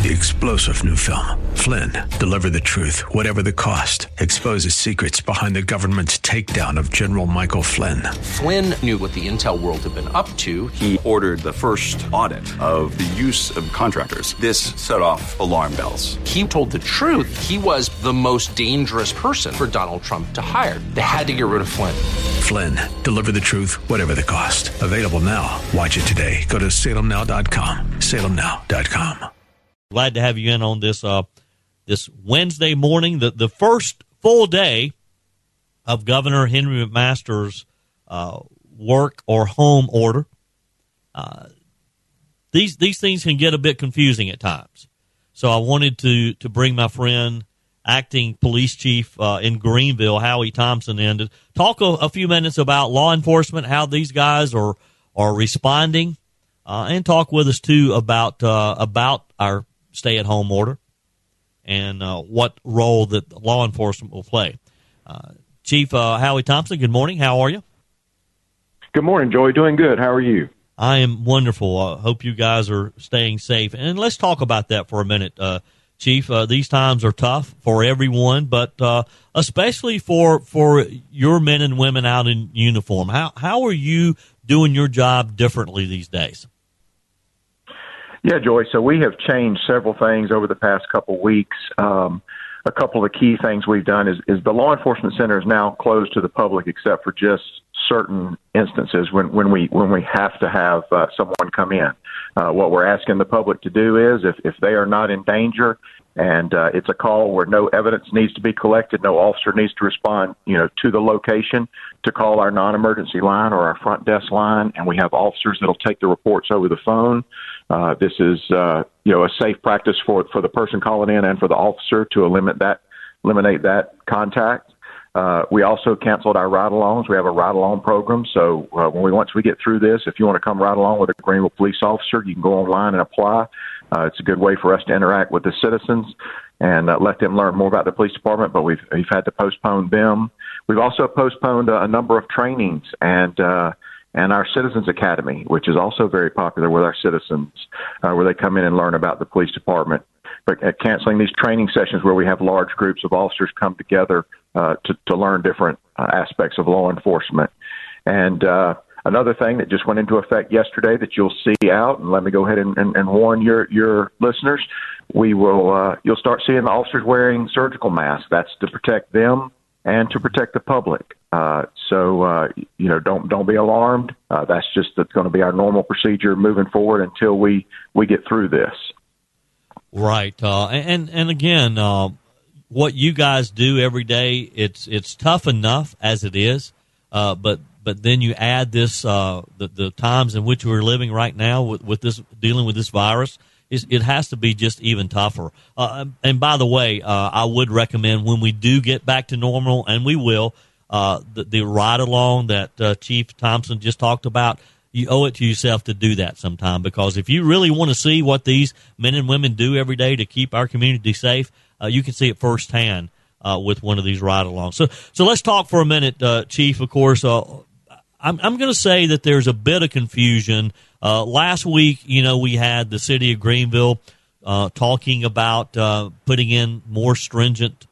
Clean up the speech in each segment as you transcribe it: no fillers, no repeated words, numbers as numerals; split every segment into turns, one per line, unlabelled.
the explosive new film, Flynn, Deliver the Truth, Whatever the Cost, exposes secrets behind the government's takedown of General Michael Flynn.
Flynn knew what the intel world had been up to.
He ordered the first audit of the use of contractors. This set off alarm bells.
He told the truth. He was the most dangerous person for Donald Trump to hire. They had to get rid of Flynn.
Flynn, Deliver the Truth, Whatever the Cost. Available now. Watch it today. Go to salemnow.com. salemnow.com.
Glad to have you in on this this Wednesday morning, the first full day of Governor Henry McMaster's work or home order. These things can get a bit confusing at times. So I wanted to bring my friend, acting police chief in Greenville, Howie Thompson, in to talk a few minutes about law enforcement, how these guys are responding, and talk with us too about our stay-at-home order and what role that law enforcement will play. Chief Howie Thompson, good morning. How are you?
Good morning, Joey. Doing good. How are you?
I am wonderful. I hope you guys are staying safe. And let's talk about that for a minute, Chief. These times are tough for everyone, but especially for your men and women out in uniform. How are you doing your job differently these days?
Yeah, Joey. So we have changed several things over the past couple of weeks. A couple of the key things we've done is the law enforcement center is now closed to the public except for just certain instances when we have to have someone come in. What we're asking the public to do is if they are not in danger and it's a call where no evidence needs to be collected, no officer needs to respond, to the location, to call our non-emergency line or our front desk line, and we have officers that'll take the reports over the phone. This is a safe practice for the person calling in and for the officer to eliminate that contact. We also canceled our ride-alongs. We have a ride-along program. So once we get through this, if you want to come ride along with a Greenville police officer, you can go online and apply. It's a good way for us to interact with the citizens and let them learn more about the police department, but we've had to postpone them. We've also postponed a number of trainings and our Citizens Academy, which is also very popular with our citizens, where they come in and learn about the police department. But canceling these training sessions where we have large groups of officers come together to learn different aspects of law enforcement. And another thing that just went into effect yesterday that you'll see out, and let me go ahead and warn your listeners, you'll start seeing the officers wearing surgical masks. That's to protect them and to protect the public. So don't be alarmed. That's going to be our normal procedure moving forward until we get through this.
Right. And again, what you guys do every day, it's tough enough as it is. But then you add this, the times in which we're living right now with this, dealing with this virus, it has to be just even tougher. And by the way, I would recommend when we do get back to normal, and we will, the ride along that Chief Thompson just talked about, you owe it to yourself to do that sometime, because if you really want to see what these men and women do every day to keep our community safe, you can see it firsthand with one of these ride-alongs. So let's talk for a minute, Chief. Of course, I'm going to say that there's a bit of confusion. Last week, we had the city of Greenville talking about putting in more stringent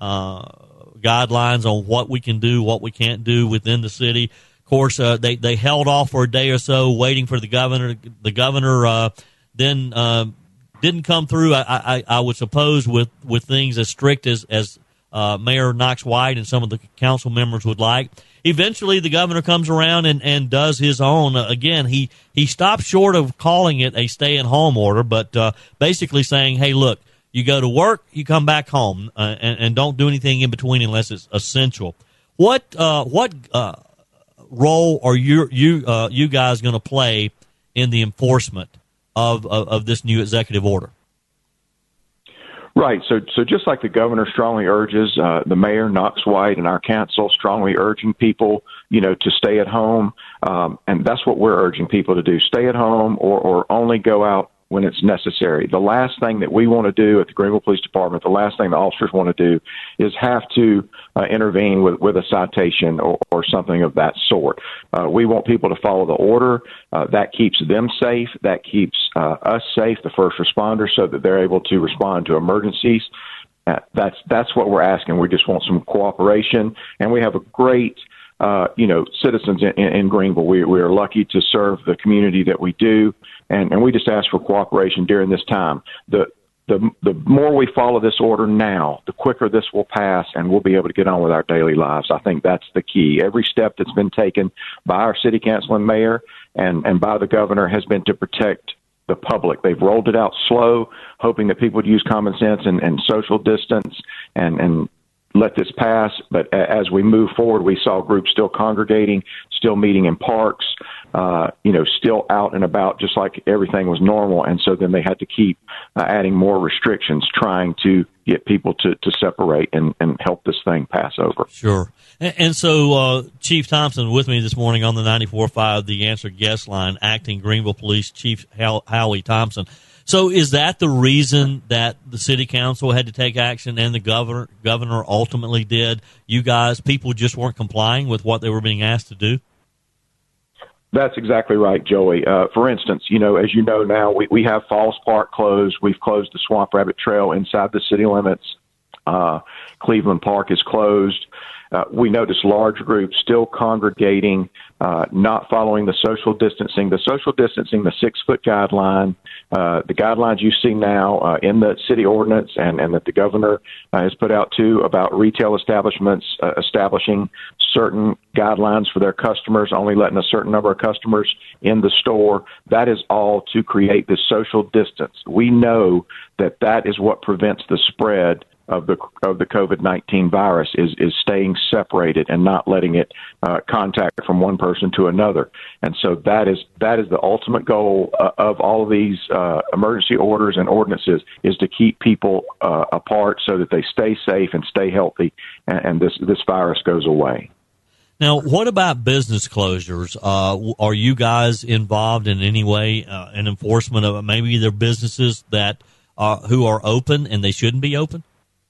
guidelines on what we can do, what we can't do within the city. Of course, they held off for a day or so waiting for the governor. The governor then didn't come through, I would suppose, with things as strict as Mayor Knox White and some of the council members would like. Eventually, the governor comes around and does his own. Again, he stopped short of calling it a stay-at-home order, but basically saying, hey, look, you go to work, you come back home, and don't do anything in between unless it's essential. What role are you guys going to play in the enforcement of this new executive order?
Right. So just like the governor strongly urges, the mayor, Knox White, and our council strongly urging people, to stay at home. And that's what we're urging people to do. Stay at home or only go out when it's necessary. The last thing that we want to do at the Greenville Police Department, the last thing the officers want to do is have to intervene with a citation or something of that sort. We want people to follow the order. That keeps them safe. That keeps us safe, the first responders, so that they're able to respond to emergencies. That's what we're asking. We just want some cooperation, and we have a great citizens in Greenville. We are lucky to serve the community that we do, and we just ask for cooperation during this time. The more we follow this order now, the quicker this will pass, and we'll be able to get on with our daily lives. I think that's the key. Every step that's been taken by our city council and mayor and by the governor has been to protect the public. They've rolled it out slow, hoping that people would use common sense and social distance and let this pass. But as we move forward, we saw groups still congregating, still meeting in parks, still out and about, just like everything was normal. And so then they had to keep adding more restrictions, trying to get people to separate and help this thing pass over.
Sure. And so Chief Thompson with me this morning on the 94.5 The Answer guest line, acting Greenville Police Chief Howie Thompson. So is that the reason that the city council had to take action and the governor ultimately did? You guys, people just weren't complying with what they were being asked to do?
That's exactly right, Joey. For instance, as you know now, we have Falls Park closed. We've closed the Swamp Rabbit Trail inside the city limits. Cleveland Park is closed. We notice large groups still congregating, not following the social distancing. The social distancing, the 6-foot guideline, the guidelines you see now in the city ordinance and that the governor has put out too about retail establishments establishing certain guidelines for their customers, only letting a certain number of customers in the store. That is all to create this social distance. We know that is what prevents the spread of the COVID-19 virus is staying separated and not letting it contact from one person to another. And so that is the ultimate goal of all of these emergency orders and ordinances, is to keep people apart so that they stay safe and stay healthy, and this virus goes away.
Now, what about business closures? Are you guys involved in any way in enforcement of maybe their businesses that who are open and they shouldn't be open?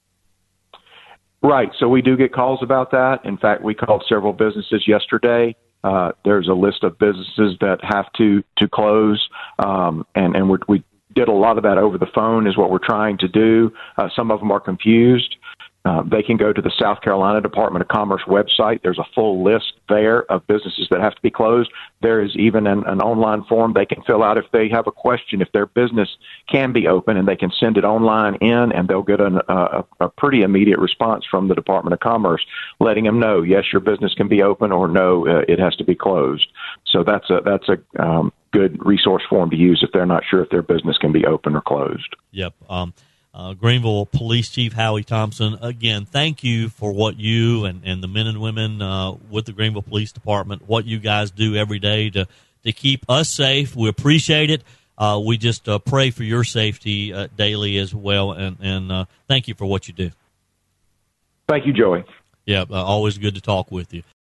Right. So we do get calls about that. In fact, we called several businesses yesterday. There's a list of businesses that have to close, and we did a lot of that over the phone is what we're trying to do. Some of them are confused. They can go to the South Carolina Department of Commerce website. There's a full list there of businesses that have to be closed. There is even an online form they can fill out if they have a question, if their business can be open, and they can send it online in, and they'll get a pretty immediate response from the Department of Commerce letting them know, yes, your business can be open, or no, it has to be closed. So that's a good resource for them to use if they're not sure if their business can be open or closed.
Yep. Greenville Police Chief Howie Thompson, again, thank you for what you and the men and women with the Greenville Police Department, what you guys do every day to keep us safe. We appreciate it. We just pray for your safety daily as well, and thank you for what you do.
Thank you, Joey.
Yeah, always good to talk with you.